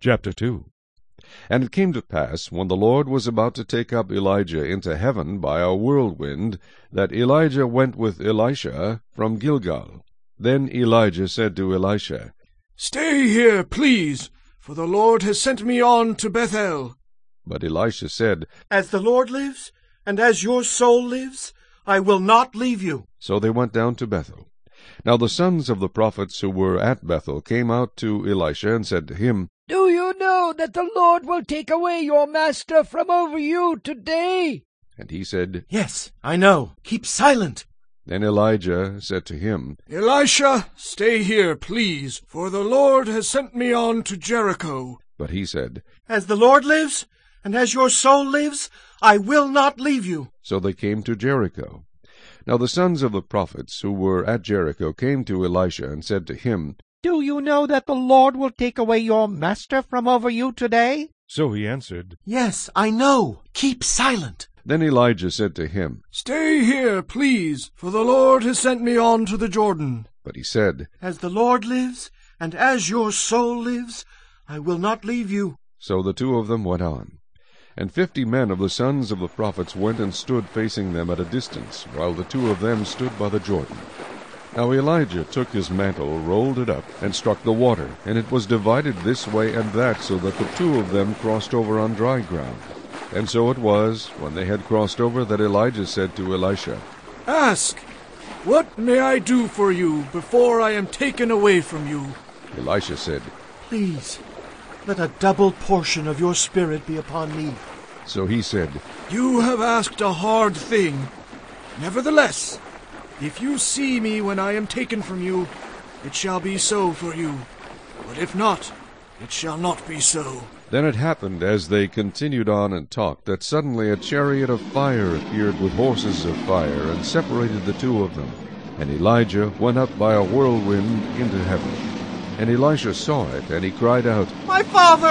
Chapter 2. And it came to pass, when the Lord was about to take up Elijah into heaven by a whirlwind, that Elijah went with Elisha from Gilgal. Then Elijah said to Elisha, "Stay here, please, for the Lord has sent me on to Bethel." But Elisha said, "As the Lord lives, and as your soul lives, I will not leave you." So they went down to Bethel. Now the sons of the prophets who were at Bethel came out to Elisha and said to him, "Do you know that the Lord will take away your master from over you today?" And he said, "Yes, I know. Keep silent." Then Elijah said to him, "Elisha, stay here, please, for the Lord has sent me on to Jericho." But he said, "As the Lord lives, and as your soul lives, I will not leave you." So they came to Jericho. Now the sons of the prophets who were at Jericho came to Elisha and said to him, "Do you know that the Lord will take away your master from over you today?" So he answered, "Yes, I know. Keep silent." Then Elijah said to him, "Stay here, please, for the Lord has sent me on to the Jordan." But he said, "As the Lord lives, and as your soul lives, I will not leave you." So the two of them went on. And 50 men of the sons of the prophets went and stood facing them at a distance, while the two of them stood by the Jordan. Now Elijah took his mantle, rolled it up, and struck the water, and it was divided this way and that, so that the two of them crossed over on dry ground. And so it was, when they had crossed over, that Elijah said to Elisha, "Ask, what may I do for you before I am taken away from you?" Elisha said, "Please, let a double portion of your spirit be upon me." So he said, "You have asked a hard thing. Nevertheless, if you see me when I am taken from you, it shall be so for you. But if not, it shall not be so." Then it happened, as they continued on and talked, that suddenly a chariot of fire appeared with horses of fire, and separated the two of them. And Elijah went up by a whirlwind into heaven. And Elisha saw it, and he cried out, My father!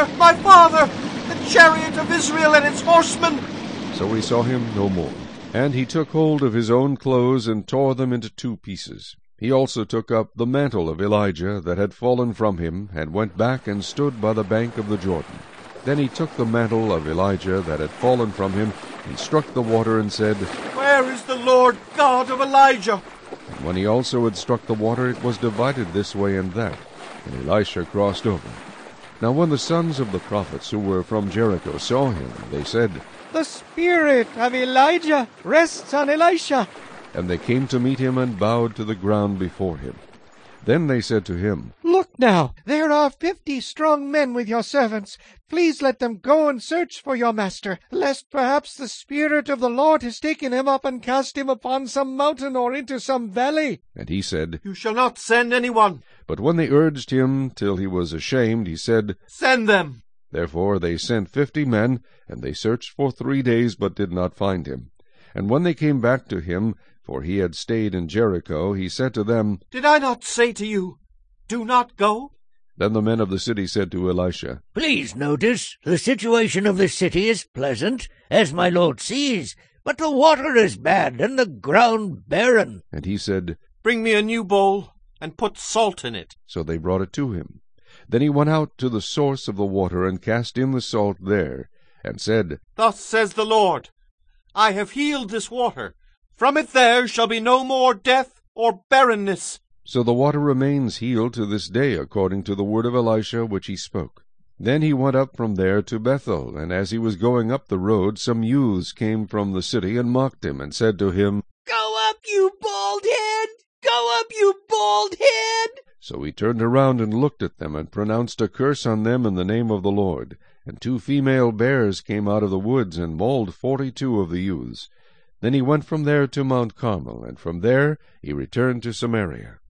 The chariot of Israel and its horsemen!" So he saw him no more. And he took hold of his own clothes, and tore them into 2 pieces. He also took up the mantle of Elijah that had fallen from him, and went back and stood by the bank of the Jordan. Then he took the mantle of Elijah that had fallen from him, and struck the water, and said, "Where is the Lord God of Elijah?" And when he also had struck the water, it was divided this way and that, and Elisha crossed over. Now when the sons of the prophets who were from Jericho saw him, they said, "The spirit of Elijah rests on Elisha." And they came to meet him, and bowed to the ground before him. Then they said to him, "Look now, there are 50 strong men with your servants. Please let them go and search for your master, lest perhaps the Spirit of the Lord has taken him up and cast him upon some mountain or into some valley." And he said, "You shall not send anyone." But when they urged him till he was ashamed, he said, "Send them." Therefore they sent 50 men, and they searched for 3 days, but did not find him. And when they came back to him, for he had stayed in Jericho, he said to them, "Did I not say to you, do not go?" Then the men of the city said to Elisha, "Please notice, the situation of the city is pleasant, as my lord sees, but the water is bad, and the ground barren." And he said, "Bring me a new bowl, and put salt in it." So they brought it to him. Then he went out to the source of the water, and cast in the salt there, and said, "Thus says the Lord, I have healed this water. From it there shall be no more death or barrenness." So the water remains healed to this day, according to the word of Elisha which he spoke. Then he went up from there to Bethel, and as he was going up the road, some youths came from the city, and mocked him, and said to him, "Go up, you bald head! Go up, you bald head!" So he turned around and looked at them, and pronounced a curse on them in the name of the Lord. And 2 female bears came out of the woods, and mauled 42 of the youths. Then he went from there to Mount Carmel, and from there he returned to Samaria.